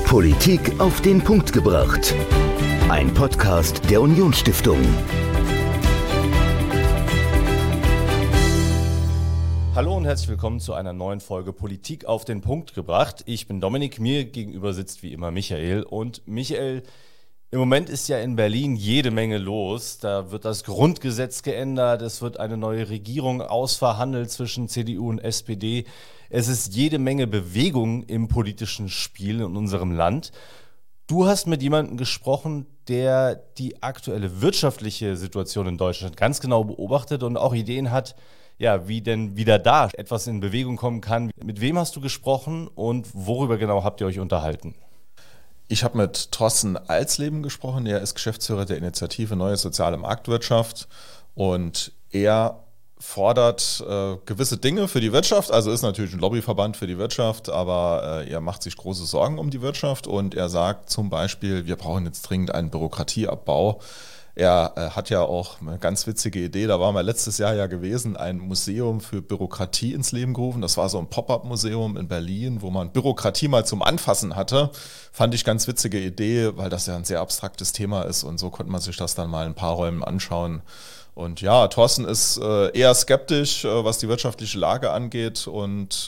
Politik auf den Punkt gebracht. Ein Podcast der Unionsstiftung. Hallo und herzlich willkommen zu einer neuen Folge Politik auf den Punkt gebracht. Ich bin Dominik, mir gegenüber sitzt wie immer Michael. Und Michael, im Moment ist ja in Berlin jede Menge los. Da wird das Grundgesetz geändert, es wird eine neue Regierung ausverhandelt zwischen CDU und SPD. Es ist jede Menge Bewegung im politischen Spiel in unserem Land. Du hast mit jemandem gesprochen, der die aktuelle wirtschaftliche Situation in Deutschland ganz genau beobachtet und auch Ideen hat, ja, wie denn wieder da etwas in Bewegung kommen kann. Mit wem hast du gesprochen und worüber genau habt ihr euch unterhalten? Ich habe mit Thorsten Alsleben gesprochen, er ist Geschäftsführer der Initiative Neue Soziale Marktwirtschaft und er fordert gewisse Dinge für die Wirtschaft, also ist natürlich ein Lobbyverband für die Wirtschaft, aber er macht sich große Sorgen um die Wirtschaft und er sagt zum Beispiel, wir brauchen jetzt dringend einen Bürokratieabbau. Er hat ja auch eine ganz witzige Idee, da waren wir letztes Jahr ja gewesen, ein Museum für Bürokratie ins Leben gerufen. Das war so ein Pop-up-Museum in Berlin, wo man Bürokratie mal zum Anfassen hatte. Fand ich ganz witzige Idee, weil das ja ein sehr abstraktes Thema ist und so konnte man sich das dann mal in ein paar Räumen anschauen. Und ja, Thorsten ist eher skeptisch, was die wirtschaftliche Lage angeht und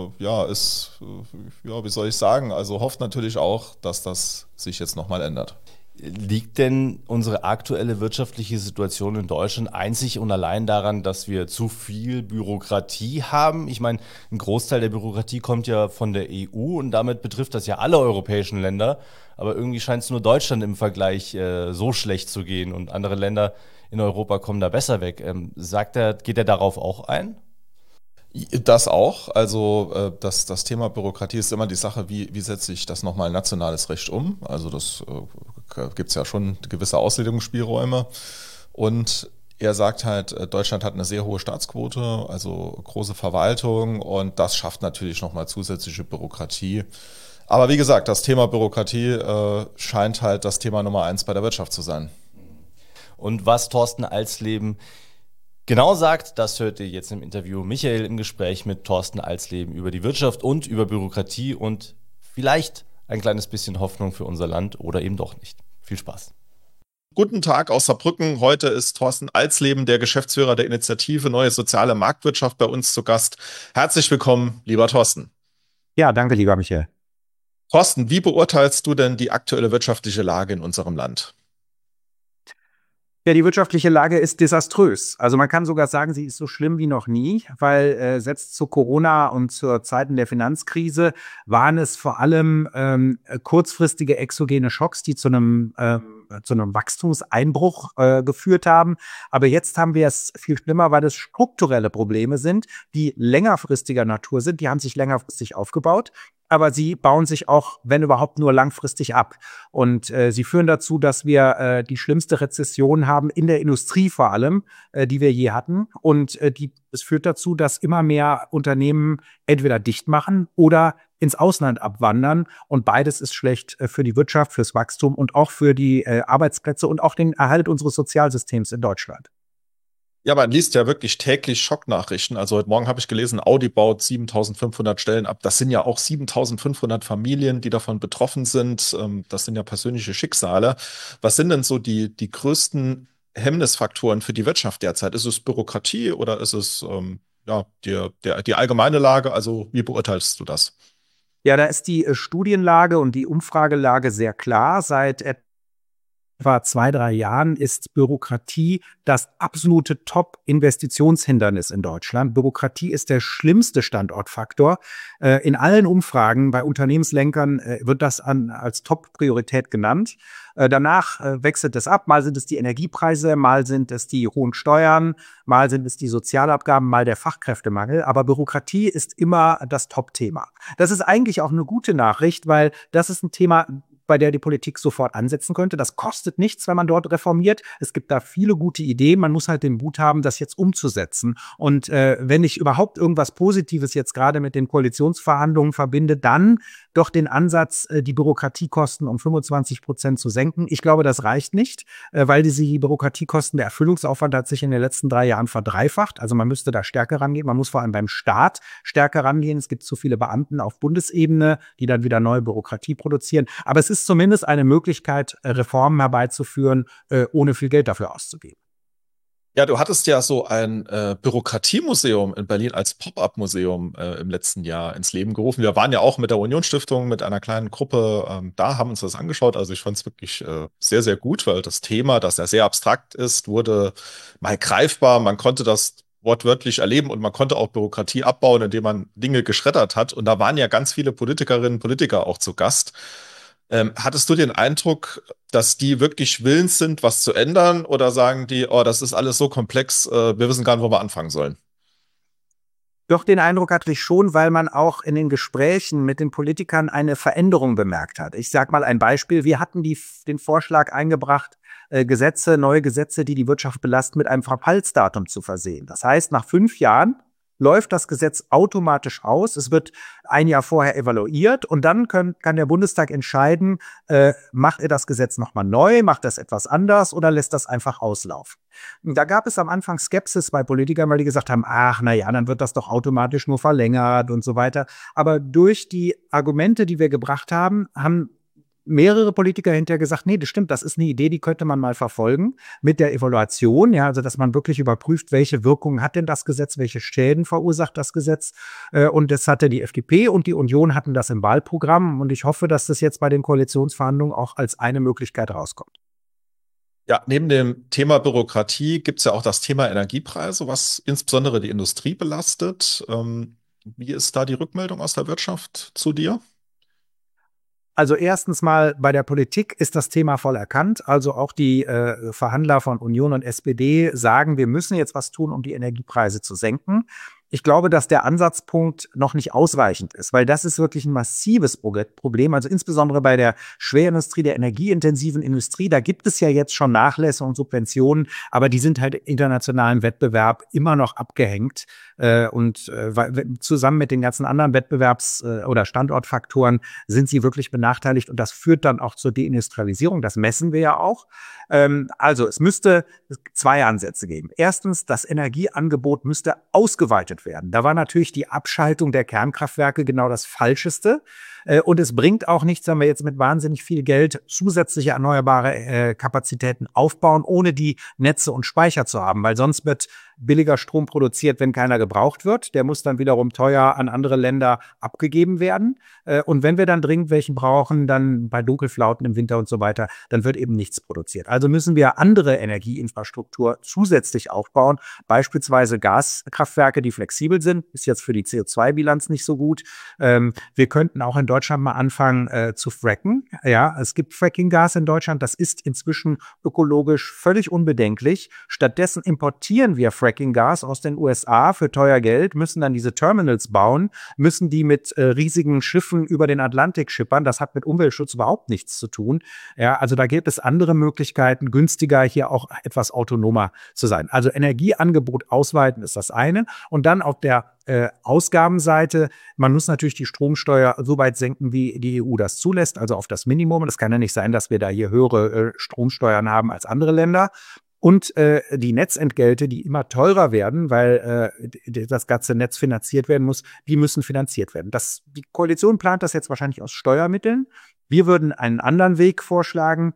wie soll ich sagen, also hofft natürlich auch, dass das sich jetzt nochmal ändert. Liegt denn unsere aktuelle wirtschaftliche Situation in Deutschland einzig und allein daran, dass wir zu viel Bürokratie haben? Ich meine, ein Großteil der Bürokratie kommt ja von der EU und damit betrifft das ja alle europäischen Länder. Aber irgendwie scheint es nur Deutschland im Vergleich so schlecht zu gehen und andere Länder in Europa kommen da besser weg. Geht er darauf auch ein? Das auch. Also das Thema Bürokratie ist immer die Sache, wie setze ich das nochmal in nationales Recht um? Also das gibt es ja schon gewisse Auslegungsspielräume. Und er sagt halt, Deutschland hat eine sehr hohe Staatsquote, also große Verwaltung und das schafft natürlich nochmal zusätzliche Bürokratie. Aber wie gesagt, das Thema Bürokratie scheint halt das Thema Nummer 1 bei der Wirtschaft zu sein. Und was Thorsten Alsleben genau sagt, das hört ihr jetzt im Interview. Michael im Gespräch mit Thorsten Alsleben über die Wirtschaft und über Bürokratie und vielleicht ein kleines bisschen Hoffnung für unser Land oder eben doch nicht. Viel Spaß. Guten Tag aus Saarbrücken. Heute ist Thorsten Alsleben, der Geschäftsführer der Initiative Neue Soziale Marktwirtschaft, bei uns zu Gast. Herzlich willkommen, lieber Thorsten. Ja, danke, lieber Michael. Thorsten, wie beurteilst du denn die aktuelle wirtschaftliche Lage in unserem Land? Ja, die wirtschaftliche Lage ist desaströs. Also man kann sogar sagen, sie ist so schlimm wie noch nie, weil selbst zu Corona und zur Zeiten der Finanzkrise waren es vor allem kurzfristige exogene Schocks, die zu einem Wachstumseinbruch geführt haben. Aber jetzt haben wir es viel schlimmer, weil es strukturelle Probleme sind, die längerfristiger Natur sind. Die haben sich längerfristig aufgebaut. Aber sie bauen sich auch, wenn überhaupt, nur langfristig ab. Und sie führen dazu, dass wir die schlimmste Rezession haben, in der Industrie vor allem, die wir je hatten. Und es führt dazu, dass immer mehr Unternehmen entweder dicht machen oder ins Ausland abwandern. Und beides ist schlecht für die Wirtschaft, fürs Wachstum und auch für die Arbeitsplätze und auch den Erhalt unseres Sozialsystems in Deutschland. Ja, man liest ja wirklich täglich Schocknachrichten. Also heute Morgen habe ich gelesen, Audi baut 7.500 Stellen ab. Das sind ja auch 7.500 Familien, die davon betroffen sind. Das sind ja persönliche Schicksale. Was sind denn so die größten Hemmnisfaktoren für die Wirtschaft derzeit? Ist es Bürokratie oder ist es die allgemeine Lage? Also wie beurteilst du das? Ja, da ist die Studienlage und die Umfragelage sehr klar. Seit etwa 2-3 Jahren ist Bürokratie das absolute Top-Investitionshindernis in Deutschland. Bürokratie ist der schlimmste Standortfaktor. In allen Umfragen bei Unternehmenslenkern wird das als Top-Priorität genannt. Danach wechselt es ab. Mal sind es die Energiepreise, mal sind es die hohen Steuern, mal sind es die Sozialabgaben, mal der Fachkräftemangel. Aber Bürokratie ist immer das Top-Thema. Das ist eigentlich auch eine gute Nachricht, weil das ist ein Thema, bei der die Politik sofort ansetzen könnte. Das kostet nichts, wenn man dort reformiert. Es gibt da viele gute Ideen. Man muss halt den Mut haben, das jetzt umzusetzen. Und wenn ich überhaupt irgendwas Positives jetzt gerade mit den Koalitionsverhandlungen verbinde, dann doch den Ansatz, die Bürokratiekosten um 25% zu senken. Ich glaube, das reicht nicht, weil die Bürokratiekosten, der Erfüllungsaufwand hat sich in den letzten 3 Jahren verdreifacht. Also man müsste da stärker rangehen. Man muss vor allem beim Staat stärker rangehen. Es gibt zu viele Beamten auf Bundesebene, die dann wieder neue Bürokratie produzieren. Aber es ist zumindest eine Möglichkeit, Reformen herbeizuführen, ohne viel Geld dafür auszugeben. Ja, du hattest ja so ein Bürokratiemuseum in Berlin als Pop-up-Museum im letzten Jahr ins Leben gerufen. Wir waren ja auch mit der Union-Stiftung, mit einer kleinen Gruppe da, haben uns das angeschaut. Also ich fand es wirklich sehr, sehr gut, weil das Thema, das ja sehr abstrakt ist, wurde mal greifbar. Man konnte das wortwörtlich erleben und man konnte auch Bürokratie abbauen, indem man Dinge geschreddert hat. Und da waren ja ganz viele Politikerinnen und Politiker auch zu Gast. Hattest du den Eindruck, dass die wirklich willens sind, was zu ändern, oder sagen die, oh, das ist alles so komplex, wir wissen gar nicht, wo wir anfangen sollen? Doch, den Eindruck hatte ich schon, weil man auch in den Gesprächen mit den Politikern eine Veränderung bemerkt hat. Ich sage mal ein Beispiel. Wir hatten den Vorschlag eingebracht, neue Gesetze, die die Wirtschaft belasten, mit einem Verfallsdatum zu versehen. Das heißt, nach 5 Jahren läuft das Gesetz automatisch aus. Es wird ein Jahr vorher evaluiert und dann kann der Bundestag entscheiden, macht er das Gesetz nochmal neu, macht das etwas anders oder lässt das einfach auslaufen. Und da gab es am Anfang Skepsis bei Politikern, weil die gesagt haben, ach, na ja, dann wird das doch automatisch nur verlängert und so weiter. Aber durch die Argumente, die wir gebracht haben, haben mehrere Politiker hinterher gesagt, nee, das stimmt, das ist eine Idee, die könnte man mal verfolgen mit der Evaluation, ja, also dass man wirklich überprüft, welche Wirkungen hat denn das Gesetz, welche Schäden verursacht das Gesetz, und das hatte die FDP und die Union hatten das im Wahlprogramm und ich hoffe, dass das jetzt bei den Koalitionsverhandlungen auch als eine Möglichkeit rauskommt. Ja, neben dem Thema Bürokratie gibt es ja auch das Thema Energiepreise, was insbesondere die Industrie belastet. Wie ist da die Rückmeldung aus der Wirtschaft zu dir? Also erstens mal bei der Politik ist das Thema voll erkannt. Also auch die Verhandler von Union und SPD sagen, wir müssen jetzt was tun, um die Energiepreise zu senken. Ich glaube, dass der Ansatzpunkt noch nicht ausreichend ist, weil das ist wirklich ein massives Problem. Also insbesondere bei der Schwerindustrie, der energieintensiven Industrie, da gibt es ja jetzt schon Nachlässe und Subventionen, aber die sind halt internationalen Wettbewerb immer noch abgehängt. Zusammen mit den ganzen anderen Wettbewerbs- oder Standortfaktoren sind sie wirklich benachteiligt und das führt dann auch zur Deindustrialisierung. Das messen wir ja auch. Also es müsste 2 Ansätze geben. Erstens, das Energieangebot müsste ausgeweitet werden. Da war natürlich die Abschaltung der Kernkraftwerke genau das Falscheste. Und es bringt auch nichts, wenn wir jetzt mit wahnsinnig viel Geld zusätzliche erneuerbare Kapazitäten aufbauen, ohne die Netze und Speicher zu haben, weil sonst wird billiger Strom produziert, wenn keiner gebraucht wird. Der muss dann wiederum teuer an andere Länder abgegeben werden. Und wenn wir dann dringend welchen brauchen, dann bei Dunkelflauten im Winter und so weiter, dann wird eben nichts produziert. Also müssen wir andere Energieinfrastruktur zusätzlich aufbauen, beispielsweise Gaskraftwerke, die flexibel sind. Ist jetzt für die CO2-Bilanz nicht so gut. Wir könnten auch in Deutschland mal anfangen zu fracken. Ja, es gibt Fracking-Gas in Deutschland. Das ist inzwischen ökologisch völlig unbedenklich. Stattdessen importieren wir Fracking-Gas aus den USA für teuer Geld, müssen dann diese Terminals bauen, müssen die mit riesigen Schiffen über den Atlantik schippern. Das hat mit Umweltschutz überhaupt nichts zu tun. Ja, also da gibt es andere Möglichkeiten, günstiger hier auch etwas autonomer zu sein. Also Energieangebot ausweiten ist das eine. Und dann auf der Ausgabenseite, man muss natürlich die Stromsteuer so weit senken, wie die EU das zulässt, also auf das Minimum. Das kann ja nicht sein, dass wir da hier höhere Stromsteuern haben als andere Länder. Und die Netzentgelte, die immer teurer werden, weil das ganze Netz finanziert werden muss, die müssen finanziert werden. Die Koalition plant das jetzt wahrscheinlich aus Steuermitteln. Wir würden einen anderen Weg vorschlagen.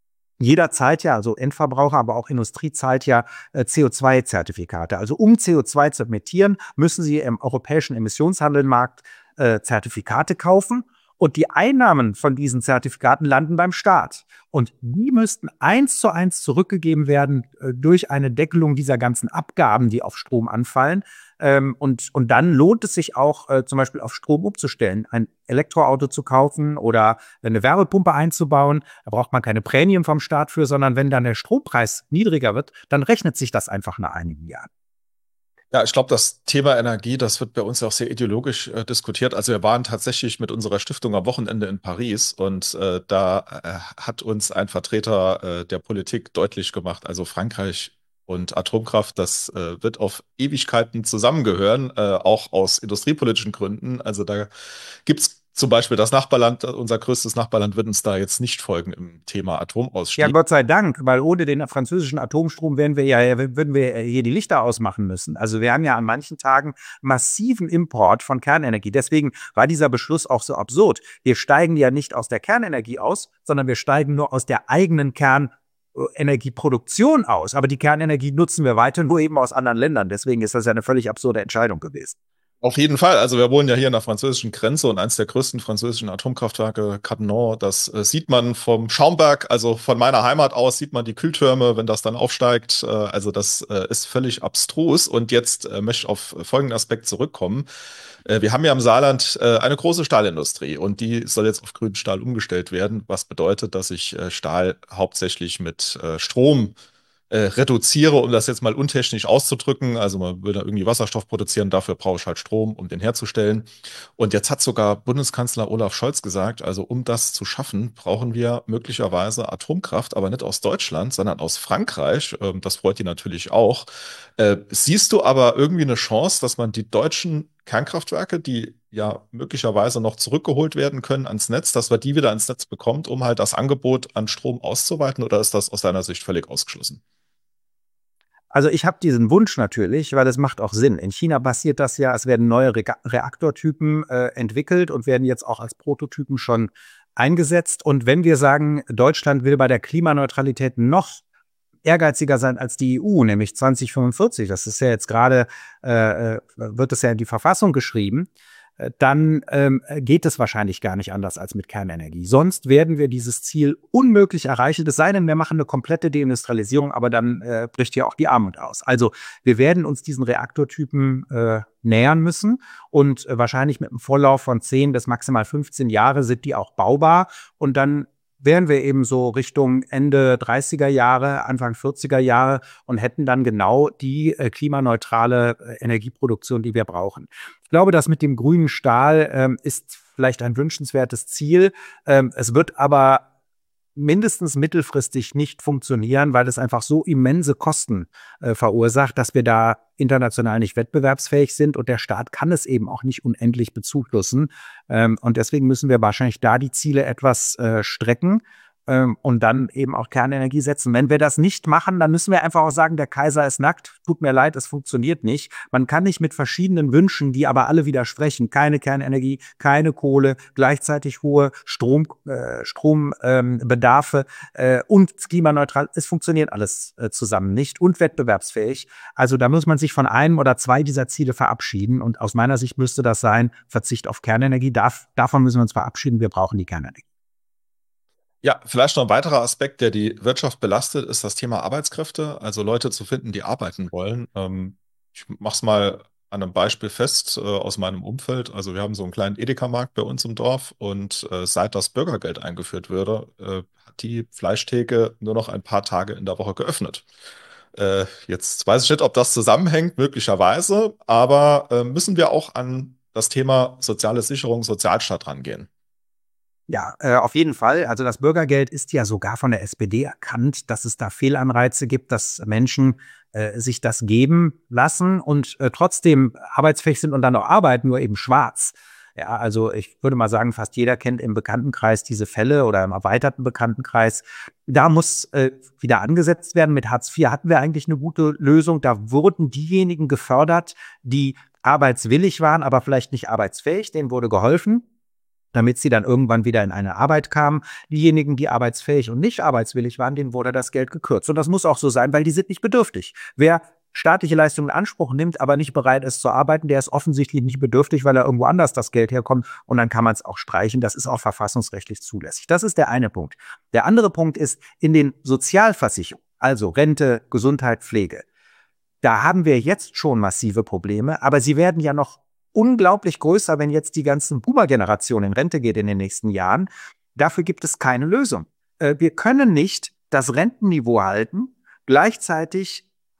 Jeder zahlt ja, also Endverbraucher, aber auch Industrie zahlt ja CO2-Zertifikate. Also um CO2 zu emittieren, müssen sie im europäischen Emissionshandelmarkt Zertifikate kaufen. Und die Einnahmen von diesen Zertifikaten landen beim Staat. Und die müssten 1:1 zurückgegeben werden durch eine Deckelung dieser ganzen Abgaben, die auf Strom anfallen. Und dann lohnt es sich auch, zum Beispiel auf Strom umzustellen, ein Elektroauto zu kaufen oder eine Wärmepumpe einzubauen. Da braucht man keine Prämien vom Staat für, sondern wenn dann der Strompreis niedriger wird, dann rechnet sich das einfach nach einigen Jahren. Ja, ich glaube, das Thema Energie, das wird bei uns ja auch sehr ideologisch diskutiert. Also wir waren tatsächlich mit unserer Stiftung am Wochenende in Paris und da hat uns ein Vertreter der Politik deutlich gemacht, also Frankreich und Atomkraft, das wird auf Ewigkeiten zusammengehören, auch aus industriepolitischen Gründen. Also da gibt es zum Beispiel das Nachbarland, unser größtes Nachbarland wird uns da jetzt nicht folgen im Thema Ja, Atomausstieg. Gott sei Dank, weil ohne den französischen Atomstrom würden wir hier die Lichter ausmachen müssen. Also wir haben ja an manchen Tagen massiven Import von Kernenergie. Deswegen war dieser Beschluss auch so absurd. Wir steigen ja nicht aus der Kernenergie aus, sondern wir steigen nur aus der eigenen Kernenergieproduktion aus. Aber die Kernenergie nutzen wir weiter, nur eben aus anderen Ländern. Deswegen ist das ja eine völlig absurde Entscheidung gewesen. Auf jeden Fall. Also wir wohnen ja hier an der französischen Grenze und eines der größten französischen Atomkraftwerke, Cattenom, das sieht man vom Schaumberg, also von meiner Heimat aus sieht man die Kühltürme, wenn das dann aufsteigt. Also das ist völlig abstrus. Und jetzt möchte ich auf folgenden Aspekt zurückkommen. Wir haben ja im Saarland eine große Stahlindustrie und die soll jetzt auf grünen Stahl umgestellt werden, was bedeutet, dass ich Stahl hauptsächlich mit Strom reduziere, um das jetzt mal untechnisch auszudrücken. Also man will da irgendwie Wasserstoff produzieren, dafür brauche ich halt Strom, um den herzustellen. Und jetzt hat sogar Bundeskanzler Olaf Scholz gesagt, also um das zu schaffen, brauchen wir möglicherweise Atomkraft, aber nicht aus Deutschland, sondern aus Frankreich. Das freut die natürlich auch. Siehst du aber irgendwie eine Chance, dass man die deutschen Kernkraftwerke, die ja möglicherweise noch zurückgeholt werden können ans Netz, dass wir die wieder ans Netz bekommt, um halt das Angebot an Strom auszuweiten, oder ist das aus deiner Sicht völlig ausgeschlossen? Also ich habe diesen Wunsch natürlich, weil es macht auch Sinn. In China passiert das ja, es werden neue Reaktortypen entwickelt und werden jetzt auch als Prototypen schon eingesetzt. Und wenn wir sagen, Deutschland will bei der Klimaneutralität noch ehrgeiziger sein als die EU, nämlich 2045, das ist ja jetzt gerade, wird es ja in die Verfassung geschrieben, dann geht es wahrscheinlich gar nicht anders als mit Kernenergie. Sonst werden wir dieses Ziel unmöglich erreichen, es sei denn, wir machen eine komplette Deindustrialisierung, aber dann bricht ja auch die Armut aus. Also wir werden uns diesen Reaktortypen nähern müssen und wahrscheinlich mit einem Vorlauf von 10 bis maximal 15 Jahre sind die auch baubar und dann wären wir eben so Richtung Ende 30er Jahre, Anfang 40er Jahre und hätten dann genau die klimaneutrale Energieproduktion, die wir brauchen. Ich glaube, das mit dem grünen Stahl ist vielleicht ein wünschenswertes Ziel. Es wird aber mindestens mittelfristig nicht funktionieren, weil es einfach so immense Kosten verursacht, dass wir da international nicht wettbewerbsfähig sind und der Staat kann es eben auch nicht unendlich bezuschussen. Und deswegen müssen wir wahrscheinlich da die Ziele etwas strecken und dann eben auch Kernenergie setzen. Wenn wir das nicht machen, dann müssen wir einfach auch sagen, der Kaiser ist nackt. Tut mir leid, es funktioniert nicht. Man kann nicht mit verschiedenen Wünschen, die aber alle widersprechen, keine Kernenergie, keine Kohle, gleichzeitig hohe Strombedarfe und klimaneutral. Es funktioniert alles zusammen nicht und wettbewerbsfähig. Also da muss man sich von einem oder zwei dieser Ziele verabschieden. Und aus meiner Sicht müsste das sein, Verzicht auf Kernenergie. Davon müssen wir uns verabschieden. Wir brauchen die Kernenergie. Ja, vielleicht noch ein weiterer Aspekt, der die Wirtschaft belastet, ist das Thema Arbeitskräfte, also Leute zu finden, die arbeiten wollen. Ich mache es mal an einem Beispiel fest aus meinem Umfeld. Also wir haben so einen kleinen Edeka-Markt bei uns im Dorf und seit das Bürgergeld eingeführt wurde, hat die Fleischtheke nur noch ein paar Tage in der Woche geöffnet. Jetzt weiß ich nicht, ob das zusammenhängt, möglicherweise, aber müssen wir auch an das Thema soziale Sicherung, Sozialstaat rangehen? Ja, auf jeden Fall. Also das Bürgergeld ist ja sogar von der SPD erkannt, dass es da Fehlanreize gibt, dass Menschen sich das geben lassen und trotzdem arbeitsfähig sind und dann auch arbeiten, nur eben schwarz. Ja, also ich würde mal sagen, fast jeder kennt im Bekanntenkreis diese Fälle oder im erweiterten Bekanntenkreis. Da muss wieder angesetzt werden. Mit Hartz IV hatten wir eigentlich eine gute Lösung. Da wurden diejenigen gefördert, die arbeitswillig waren, aber vielleicht nicht arbeitsfähig. Denen wurde geholfen, damit sie dann irgendwann wieder in eine Arbeit kamen. Diejenigen, die arbeitsfähig und nicht arbeitswillig waren, denen wurde das Geld gekürzt. Und das muss auch so sein, weil die sind nicht bedürftig. Wer staatliche Leistungen in Anspruch nimmt, aber nicht bereit ist zu arbeiten, der ist offensichtlich nicht bedürftig, weil er irgendwo anders das Geld herkommt und dann kann man es auch streichen. Das ist auch verfassungsrechtlich zulässig. Das ist der eine Punkt. Der andere Punkt ist in den Sozialversicherungen, also Rente, Gesundheit, Pflege. Da haben wir jetzt schon massive Probleme, aber sie werden ja noch unglaublich größer, wenn jetzt die ganzen Boomer-Generation in Rente geht in den nächsten Jahren. Dafür gibt es keine Lösung. Wir können nicht das Rentenniveau halten, gleichzeitig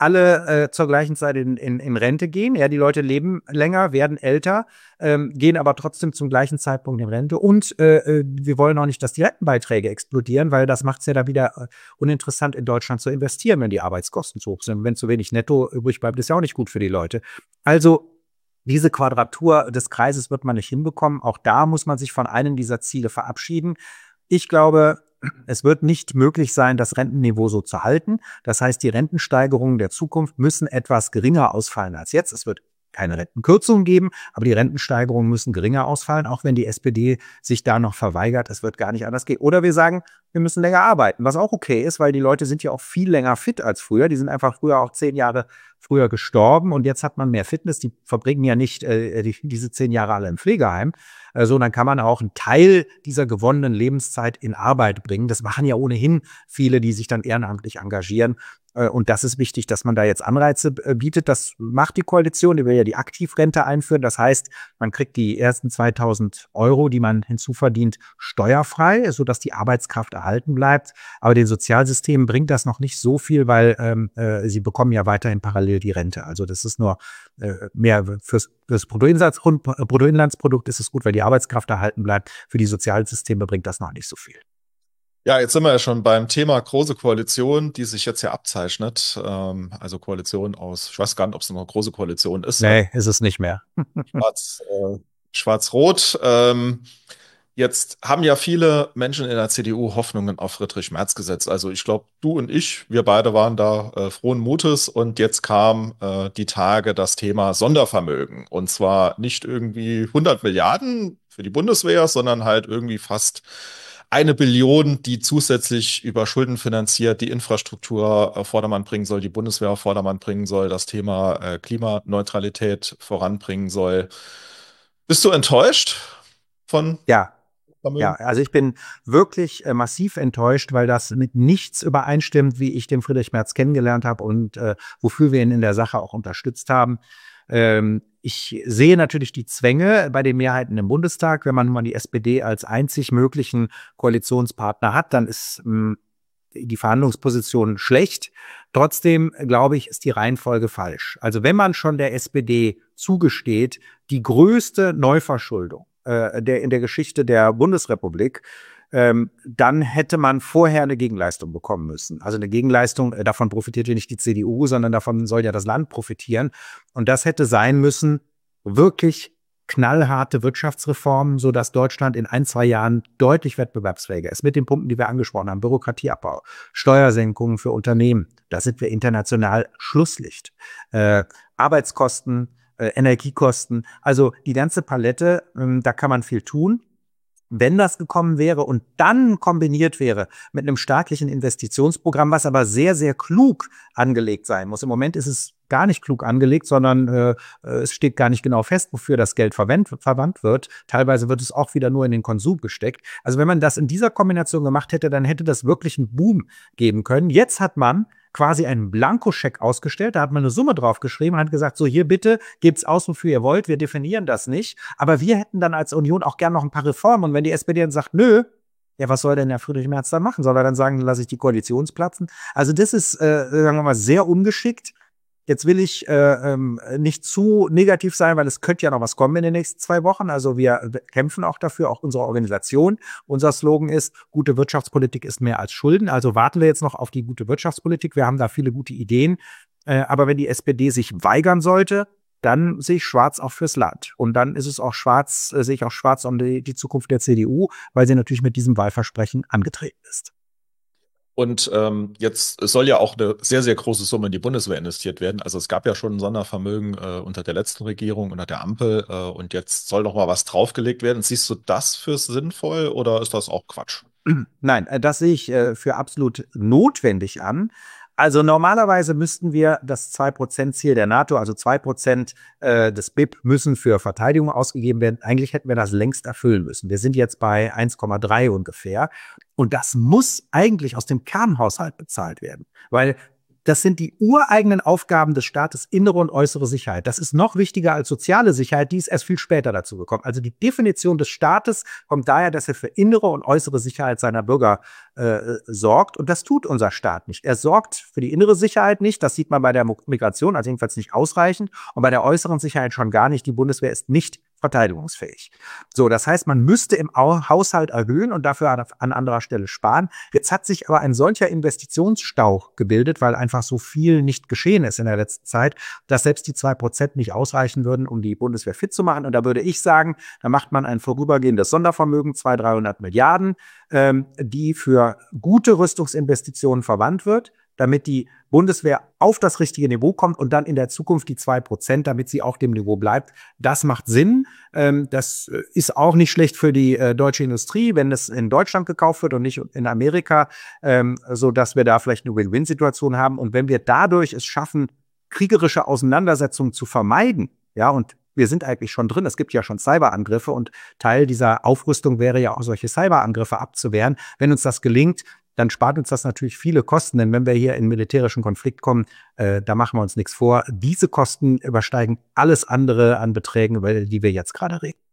alle zur gleichen Zeit in Rente gehen. Ja, die Leute leben länger, werden älter, gehen aber trotzdem zum gleichen Zeitpunkt in Rente. Und wir wollen auch nicht, dass die Rentenbeiträge explodieren, weil das macht es ja dann wieder uninteressant, in Deutschland zu investieren, wenn die Arbeitskosten zu hoch sind. Wenn zu wenig netto übrig bleibt, ist ja auch nicht gut für die Leute. Also diese Quadratur des Kreises wird man nicht hinbekommen. Auch da muss man sich von einem dieser Ziele verabschieden. Ich glaube, es wird nicht möglich sein, das Rentenniveau so zu halten. Das heißt, die Rentensteigerungen der Zukunft müssen etwas geringer ausfallen als jetzt. Es wird keine Rentenkürzungen geben, aber die Rentensteigerungen müssen geringer ausfallen, auch wenn die SPD sich da noch verweigert. Es wird gar nicht anders gehen. Oder wir sagen, wir müssen länger arbeiten, was auch okay ist, weil die Leute sind ja auch viel länger fit als früher. Die sind einfach früher auch 10 Jahre früher gestorben und jetzt hat man mehr Fitness. Die verbringen ja nicht diese 10 Jahre alle im Pflegeheim. Dann kann man auch einen Teil dieser gewonnenen Lebenszeit in Arbeit bringen. Das machen ja ohnehin viele, die sich dann ehrenamtlich engagieren. Und das ist wichtig, dass man da jetzt Anreize bietet. Das macht die Koalition. Die will ja die Aktivrente einführen. Das heißt, man kriegt die ersten 2.000 Euro, die man hinzuverdient, steuerfrei, sodass die Arbeitskraft erhalten bleibt. Aber den Sozialsystemen bringt das noch nicht so viel, weil sie bekommen ja weiterhin parallel die Rente. Also das ist nur mehr fürs Bruttoinlandsprodukt ist es gut, weil die Arbeitskraft erhalten bleibt. Für die Sozialsysteme bringt das noch nicht so viel. Ja, jetzt sind wir ja schon beim Thema große Koalition, die sich jetzt ja abzeichnet. Also Koalition aus, ich weiß gar nicht, ob es noch eine große Koalition ist. Nee, ist es nicht mehr. Schwarz-Rot. Jetzt haben ja viele Menschen in der CDU Hoffnungen auf Friedrich Merz gesetzt. Also ich glaube, du und ich, wir beide waren da frohen Mutes und jetzt kam die Tage das Thema Sondervermögen. Und zwar nicht irgendwie 100 Milliarden für die Bundeswehr, sondern halt irgendwie fast 1 Billion, die zusätzlich über Schulden finanziert die Infrastruktur auf Vordermann bringen soll, die Bundeswehr auf Vordermann bringen soll, das Thema Klimaneutralität voranbringen soll. Bist du enttäuscht von Ja. Vermögen? Ja, also ich bin wirklich massiv enttäuscht, weil das mit nichts übereinstimmt, wie ich den Friedrich Merz kennengelernt habe und wofür wir ihn in der Sache auch unterstützt haben. Ich sehe natürlich die Zwänge bei den Mehrheiten im Bundestag. Wenn man nun mal die SPD als einzig möglichen Koalitionspartner hat, dann ist die Verhandlungsposition schlecht. Trotzdem, glaube ich, ist die Reihenfolge falsch. Also wenn man schon der SPD zugesteht, die größte Neuverschuldung in der Geschichte der Bundesrepublik, dann hätte man vorher eine Gegenleistung bekommen müssen. Also eine Gegenleistung, davon profitiert ja nicht die CDU, sondern davon soll ja das Land profitieren. Und das hätte sein müssen, wirklich knallharte Wirtschaftsreformen, sodass Deutschland in 1-2 Jahren deutlich wettbewerbsfähiger ist. Mit den Punkten, die wir angesprochen haben, Bürokratieabbau, Steuersenkungen für Unternehmen, da sind wir international Schlusslicht. Arbeitskosten, Energiekosten, also die ganze Palette, da kann man viel tun. Wenn das gekommen wäre und dann kombiniert wäre mit einem staatlichen Investitionsprogramm, was aber sehr, sehr klug angelegt sein muss. Im Moment ist es gar nicht klug angelegt, sondern es steht gar nicht genau fest, wofür das Geld verwandt wird. Teilweise wird es auch wieder nur in den Konsum gesteckt. Also wenn man das in dieser Kombination gemacht hätte, dann hätte das wirklich einen Boom geben können. Jetzt hat man quasi einen Blankoscheck ausgestellt, da hat man eine Summe draufgeschrieben und hat gesagt, so hier bitte, gebt's aus, wofür ihr wollt, wir definieren das nicht, aber wir hätten dann als Union auch gern noch ein paar Reformen und wenn die SPD dann sagt, nö, ja, was soll denn der Friedrich Merz da machen? Soll er dann sagen, dann lasse ich die Koalitionsplatzen? Also das ist, sagen wir mal, sehr ungeschickt. Jetzt will ich nicht zu negativ sein, weil es könnte ja noch was kommen in den nächsten 2 Wochen. Also wir kämpfen auch dafür, auch unsere Organisation. Unser Slogan ist, gute Wirtschaftspolitik ist mehr als Schulden. Also warten wir jetzt noch auf die gute Wirtschaftspolitik. Wir haben da viele gute Ideen. Aber wenn die SPD sich weigern sollte, dann sehe ich schwarz auch fürs Land. Und dann ist es auch schwarz, sehe ich auch schwarz um die Zukunft der CDU, weil sie natürlich mit diesem Wahlversprechen angetreten ist. Und jetzt soll ja auch eine sehr, sehr große Summe in die Bundeswehr investiert werden. Also es gab ja schon ein Sondervermögen unter der letzten Regierung, unter der Ampel. Und jetzt soll noch mal was draufgelegt werden. Siehst du das für sinnvoll oder ist das auch Quatsch? Nein, das sehe ich für absolut notwendig an. Also normalerweise müssten wir das 2%-Ziel der NATO, also 2% des BIP müssen für Verteidigung ausgegeben werden. Eigentlich hätten wir das längst erfüllen müssen. Wir sind jetzt bei 1,3 ungefähr. Und das muss eigentlich aus dem Kernhaushalt bezahlt werden. Weil das sind die ureigenen Aufgaben des Staates, innere und äußere Sicherheit. Das ist noch wichtiger als soziale Sicherheit, die ist erst viel später dazu gekommen. Also die Definition des Staates kommt daher, dass er für innere und äußere Sicherheit seiner Bürger sorgt. Und das tut unser Staat nicht. Er sorgt für die innere Sicherheit nicht. Das sieht man bei der Migration, also jedenfalls nicht ausreichend. Und bei der äußeren Sicherheit schon gar nicht. Die Bundeswehr ist nicht verteidigungsfähig. So, das heißt, man müsste im Haushalt erhöhen und dafür an anderer Stelle sparen. Jetzt hat sich aber ein solcher Investitionsstau gebildet, weil einfach so viel nicht geschehen ist in der letzten Zeit, dass selbst die 2% nicht ausreichen würden, um die Bundeswehr fit zu machen. Und da würde ich sagen, da macht man ein vorübergehendes Sondervermögen, 200-300 Milliarden, die für gute Rüstungsinvestitionen verwandt wird, damit die Bundeswehr auf das richtige Niveau kommt und dann in der Zukunft die 2%, damit sie auch dem Niveau bleibt. Das macht Sinn. Das ist auch nicht schlecht für die deutsche Industrie, wenn es in Deutschland gekauft wird und nicht in Amerika, so dass wir da vielleicht eine Win-Win-Situation haben. Und wenn wir dadurch es schaffen, kriegerische Auseinandersetzungen zu vermeiden, ja, und wir sind eigentlich schon drin. Es gibt ja schon Cyberangriffe und Teil dieser Aufrüstung wäre ja auch solche Cyberangriffe abzuwehren. Wenn uns das gelingt, dann spart uns das natürlich viele Kosten, denn wenn wir hier in militärischen Konflikt kommen, da machen wir uns nichts vor. Diese Kosten übersteigen alles andere an Beträgen, über die wir jetzt gerade reden.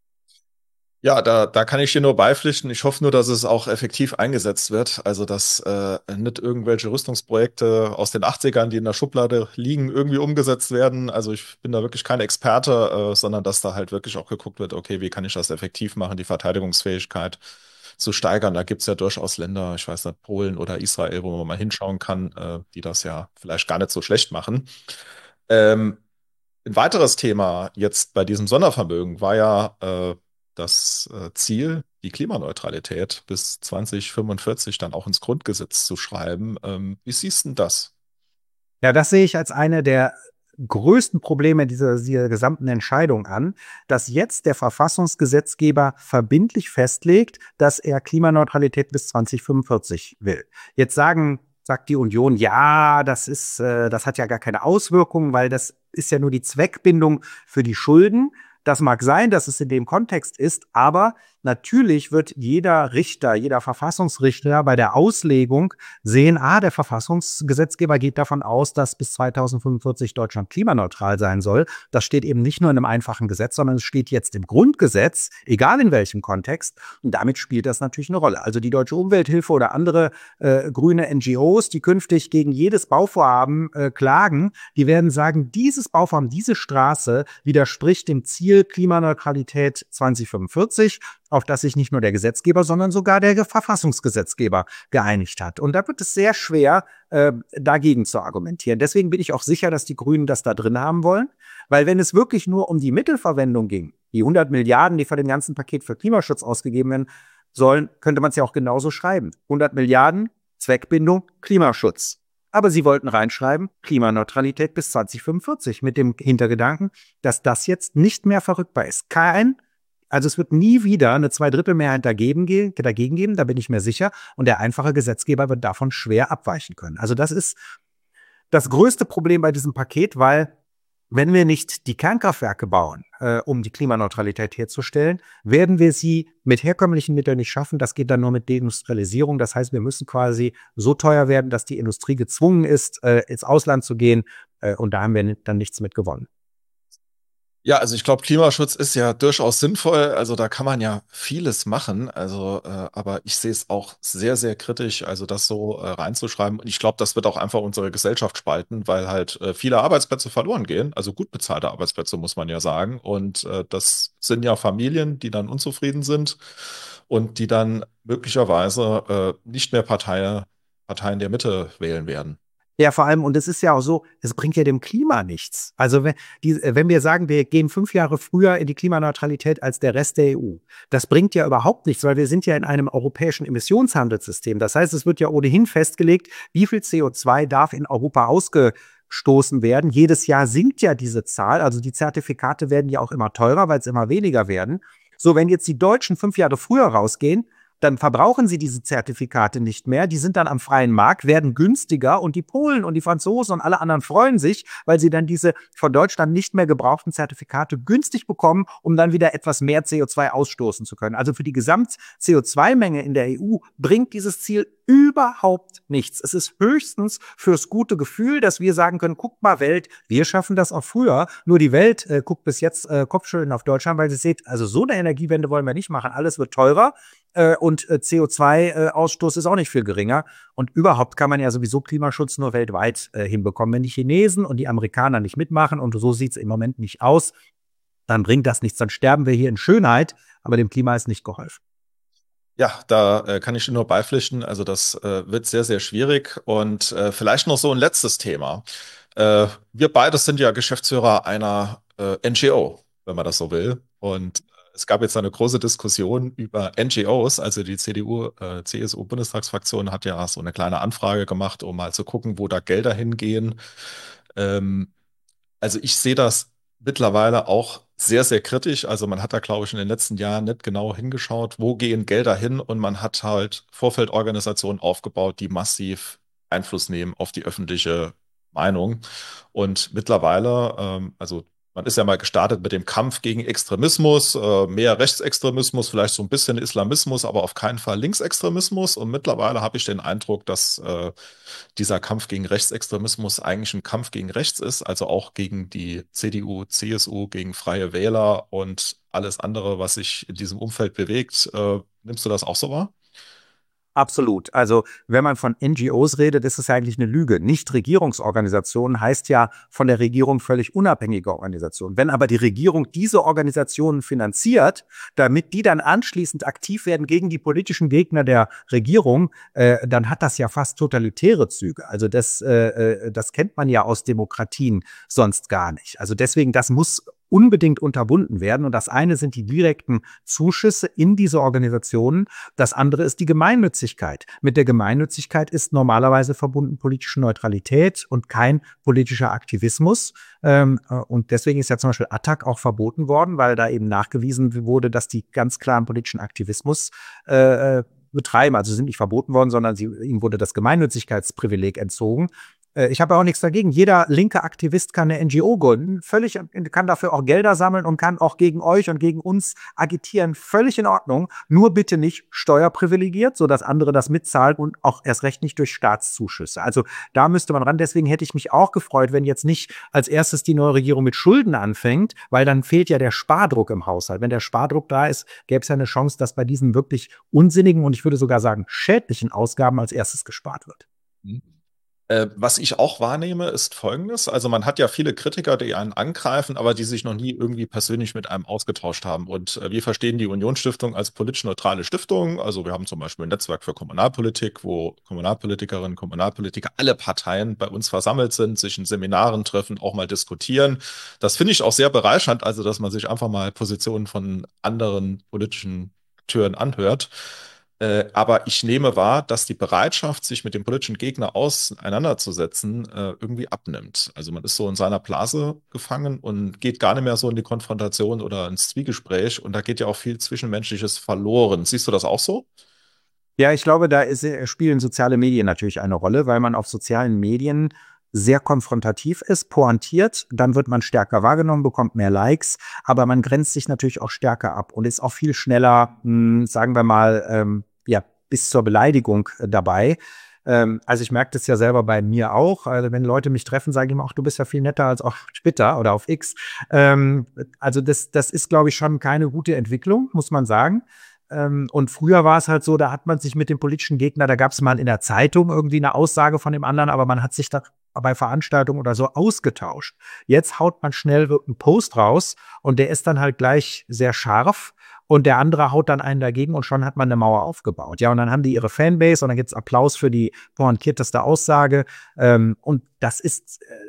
Ja, da kann ich dir nur beipflichten. Ich hoffe nur, dass es auch effektiv eingesetzt wird. Also, dass nicht irgendwelche Rüstungsprojekte aus den 80ern, die in der Schublade liegen, irgendwie umgesetzt werden. Also, ich bin da wirklich kein Experte, sondern dass da halt wirklich auch geguckt wird, okay, wie kann ich das effektiv machen, die Verteidigungsfähigkeit zu steigern. Da gibt es ja durchaus Länder, ich weiß nicht, Polen oder Israel, wo man mal hinschauen kann, die das ja vielleicht gar nicht so schlecht machen. Ein weiteres Thema jetzt bei diesem Sondervermögen war ja das Ziel, die Klimaneutralität bis 2045 dann auch ins Grundgesetz zu schreiben. Wie siehst du denn das? Ja, das sehe ich als eine der größten Probleme dieser gesamten Entscheidung an, dass jetzt der Verfassungsgesetzgeber verbindlich festlegt, dass er Klimaneutralität bis 2045 will. Jetzt sagt die Union, ja, das hat ja gar keine Auswirkungen, weil das ist ja nur die Zweckbindung für die Schulden. Das mag sein, dass es in dem Kontext ist, aber natürlich wird jeder Richter, jeder Verfassungsrichter bei der Auslegung sehen, der Verfassungsgesetzgeber geht davon aus, dass bis 2045 Deutschland klimaneutral sein soll. Das steht eben nicht nur in einem einfachen Gesetz, sondern es steht jetzt im Grundgesetz, egal in welchem Kontext. Und damit spielt das natürlich eine Rolle. Also die Deutsche Umwelthilfe oder andere grüne NGOs, die künftig gegen jedes Bauvorhaben klagen, die werden sagen, dieses Bauvorhaben, diese Straße widerspricht dem Ziel Klimaneutralität 2045, auf das sich nicht nur der Gesetzgeber, sondern sogar der Verfassungsgesetzgeber geeinigt hat. Und da wird es sehr schwer, dagegen zu argumentieren. Deswegen bin ich auch sicher, dass die Grünen das da drin haben wollen. Weil wenn es wirklich nur um die Mittelverwendung ging, die 100 Milliarden, die von dem ganzen Paket für Klimaschutz ausgegeben werden sollen, könnte man es ja auch genauso schreiben. 100 Milliarden, Zweckbindung, Klimaschutz. Aber sie wollten reinschreiben, Klimaneutralität bis 2045, mit dem Hintergedanken, dass das jetzt nicht mehr verrückbar ist. Also es wird nie wieder eine Zweidrittelmehrheit dagegen geben, da bin ich mir sicher. Und der einfache Gesetzgeber wird davon schwer abweichen können. Also das ist das größte Problem bei diesem Paket, weil wenn wir nicht die Kernkraftwerke bauen, um die Klimaneutralität herzustellen, werden wir sie mit herkömmlichen Mitteln nicht schaffen. Das geht dann nur mit Deindustrialisierung. Das heißt, wir müssen quasi so teuer werden, dass die Industrie gezwungen ist, ins Ausland zu gehen. Und da haben wir dann nichts mit gewonnen. Ja, also ich glaube, Klimaschutz ist ja durchaus sinnvoll. Also da kann man ja vieles machen. Also, aber ich sehe es auch sehr, sehr kritisch, also das so reinzuschreiben. Und ich glaube, das wird auch einfach unsere Gesellschaft spalten, weil halt viele Arbeitsplätze verloren gehen. Also gut bezahlte Arbeitsplätze, muss man ja sagen. Und das sind ja Familien, die dann unzufrieden sind und die dann möglicherweise nicht mehr Parteien der Mitte wählen werden. Ja, vor allem, und es ist ja auch so, es bringt ja dem Klima nichts. Also wenn wir sagen, wir gehen 5 Jahre früher in die Klimaneutralität als der Rest der EU, das bringt ja überhaupt nichts, weil wir sind ja in einem europäischen Emissionshandelssystem. Das heißt, es wird ja ohnehin festgelegt, wie viel CO2 darf in Europa ausgestoßen werden. Jedes Jahr sinkt ja diese Zahl, also die Zertifikate werden ja auch immer teurer, weil es immer weniger werden. So, wenn jetzt die Deutschen 5 Jahre früher rausgehen, dann verbrauchen sie diese Zertifikate nicht mehr. Die sind dann am freien Markt, werden günstiger und die Polen und die Franzosen und alle anderen freuen sich, weil sie dann diese von Deutschland nicht mehr gebrauchten Zertifikate günstig bekommen, um dann wieder etwas mehr CO2 ausstoßen zu können. Also für die Gesamt-CO2-Menge in der EU bringt dieses Ziel überhaupt nichts. Es ist höchstens fürs gute Gefühl, dass wir sagen können, guckt mal Welt, wir schaffen das auch früher. Nur die Welt guckt bis jetzt Kopfschütteln auf Deutschland, weil sie sieht, also so eine Energiewende wollen wir nicht machen. Alles wird teurer und CO2-Ausstoß ist auch nicht viel geringer. Und überhaupt kann man ja sowieso Klimaschutz nur weltweit hinbekommen. Wenn die Chinesen und die Amerikaner nicht mitmachen, und so sieht es im Moment nicht aus, dann bringt das nichts. Dann sterben wir hier in Schönheit, aber dem Klima ist nicht geholfen. Ja, da kann ich dir nur beipflichten. Also das wird sehr, sehr schwierig. Und vielleicht noch so ein letztes Thema. Wir beide sind ja Geschäftsführer einer NGO, wenn man das so will. Und es gab jetzt eine große Diskussion über NGOs. Also die CDU-CSU-Bundestagsfraktion hat ja so eine kleine Anfrage gemacht, um mal zu gucken, wo da Gelder hingehen. Also ich sehe das mittlerweile auch sehr, sehr kritisch. Also man hat da, glaube ich, in den letzten Jahren nicht genau hingeschaut, wo gehen Gelder hin, und man hat halt Vorfeldorganisationen aufgebaut, die massiv Einfluss nehmen auf die öffentliche Meinung. Und mittlerweile, also man ist ja mal gestartet mit dem Kampf gegen Extremismus, mehr Rechtsextremismus, vielleicht so ein bisschen Islamismus, aber auf keinen Fall Linksextremismus. Und mittlerweile habe ich den Eindruck, dass dieser Kampf gegen Rechtsextremismus eigentlich ein Kampf gegen rechts ist, also auch gegen die CDU, CSU, gegen Freie Wähler und alles andere, was sich in diesem Umfeld bewegt. Nimmst du das auch so wahr? Absolut. Also wenn man von NGOs redet, ist es ja eigentlich eine Lüge. Nichtregierungsorganisationen heißt ja von der Regierung völlig unabhängige Organisationen. Wenn aber die Regierung diese Organisationen finanziert, damit die dann anschließend aktiv werden gegen die politischen Gegner der Regierung, dann hat das ja fast totalitäre Züge. Also das kennt man ja aus Demokratien sonst gar nicht. Also deswegen, das muss unbedingt unterbunden werden. Und das eine sind die direkten Zuschüsse in diese Organisationen. Das andere ist die Gemeinnützigkeit. Mit der Gemeinnützigkeit ist normalerweise verbunden politische Neutralität und kein politischer Aktivismus. Und deswegen ist ja zum Beispiel ATTAC auch verboten worden, weil da eben nachgewiesen wurde, dass die ganz klaren politischen Aktivismus betreiben. Also sie sind nicht verboten worden, sondern ihnen wurde das Gemeinnützigkeitsprivileg entzogen. Ich habe auch nichts dagegen. Jeder linke Aktivist kann eine NGO gründen, kann dafür auch Gelder sammeln und kann auch gegen euch und gegen uns agitieren. Völlig in Ordnung. Nur bitte nicht steuerprivilegiert, sodass andere das mitzahlen, und auch erst recht nicht durch Staatszuschüsse. Also da müsste man ran. Deswegen hätte ich mich auch gefreut, wenn jetzt nicht als erstes die neue Regierung mit Schulden anfängt, weil dann fehlt ja der Spardruck im Haushalt. Wenn der Spardruck da ist, gäbe es ja eine Chance, dass bei diesen wirklich unsinnigen und ich würde sogar sagen schädlichen Ausgaben als erstes gespart wird. Was ich auch wahrnehme, ist Folgendes. Also man hat ja viele Kritiker, die einen angreifen, aber die sich noch nie irgendwie persönlich mit einem ausgetauscht haben. Und wir verstehen die Unionsstiftung als politisch neutrale Stiftung. Also wir haben zum Beispiel ein Netzwerk für Kommunalpolitik, wo Kommunalpolitikerinnen, Kommunalpolitiker, alle Parteien bei uns versammelt sind, sich in Seminaren treffen, auch mal diskutieren. Das finde ich auch sehr bereichernd, also dass man sich einfach mal Positionen von anderen politischen Akteuren anhört. Aber ich nehme wahr, dass die Bereitschaft, sich mit dem politischen Gegner auseinanderzusetzen, irgendwie abnimmt. Also man ist so in seiner Blase gefangen und geht gar nicht mehr so in die Konfrontation oder ins Zwiegespräch. Und da geht ja auch viel Zwischenmenschliches verloren. Siehst du das auch so? Ja, ich glaube, spielen soziale Medien natürlich eine Rolle, weil man auf sozialen Medien sehr konfrontativ ist, pointiert, dann wird man stärker wahrgenommen, bekommt mehr Likes, aber man grenzt sich natürlich auch stärker ab und ist auch viel schneller, sagen wir mal, bis zur Beleidigung dabei. Also ich merke das ja selber bei mir auch. Also wenn Leute mich treffen, sage ich immer, ach, du bist ja viel netter als auf Twitter oder auf X. Also das ist, glaube ich, schon keine gute Entwicklung, muss man sagen. Und früher war es halt so, da hat man sich mit dem politischen Gegner, da gab es mal in der Zeitung irgendwie eine Aussage von dem anderen, aber man hat sich da bei Veranstaltungen oder so ausgetauscht. Jetzt haut man schnell einen Post raus und der ist dann halt gleich sehr scharf. Und der andere haut dann einen dagegen und schon hat man eine Mauer aufgebaut. Ja, und dann haben die ihre Fanbase und dann gibt's Applaus für die pointierteste Aussage. Und das ist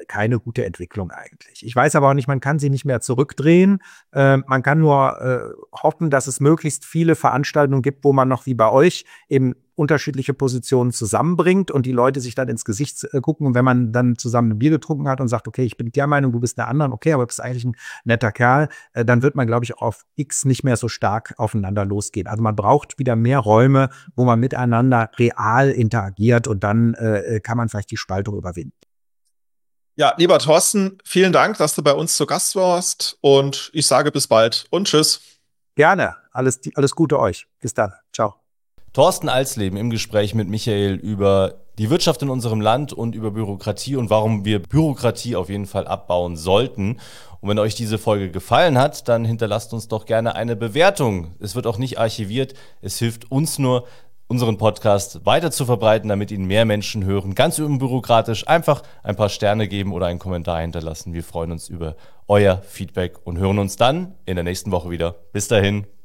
keine gute Entwicklung eigentlich. Ich weiß aber auch nicht, man kann sie nicht mehr zurückdrehen. Man kann nur hoffen, dass es möglichst viele Veranstaltungen gibt, wo man noch wie bei euch eben unterschiedliche Positionen zusammenbringt und die Leute sich dann ins Gesicht gucken. Und wenn man dann zusammen ein Bier getrunken hat und sagt, okay, ich bin der Meinung, du bist der anderen, okay, aber du bist eigentlich ein netter Kerl, dann wird man, glaube ich, auch auf X nicht mehr so stark aufeinander losgehen. Also man braucht wieder mehr Räume, wo man miteinander real interagiert und dann kann man vielleicht die Spaltung überwinden. Ja, lieber Thorsten, vielen Dank, dass du bei uns zu Gast warst und ich sage bis bald und tschüss. Gerne. Alles Gute euch. Bis dann. Ciao. Thorsten Alsleben im Gespräch mit Michael über die Wirtschaft in unserem Land und über Bürokratie und warum wir Bürokratie auf jeden Fall abbauen sollten. Und wenn euch diese Folge gefallen hat, dann hinterlasst uns doch gerne eine Bewertung. Es wird auch nicht archiviert. Es hilft uns nur, unseren Podcast weiter zu verbreiten, damit ihn mehr Menschen hören. Ganz unbürokratisch einfach ein paar Sterne geben oder einen Kommentar hinterlassen. Wir freuen uns über euer Feedback und hören uns dann in der nächsten Woche wieder. Bis dahin.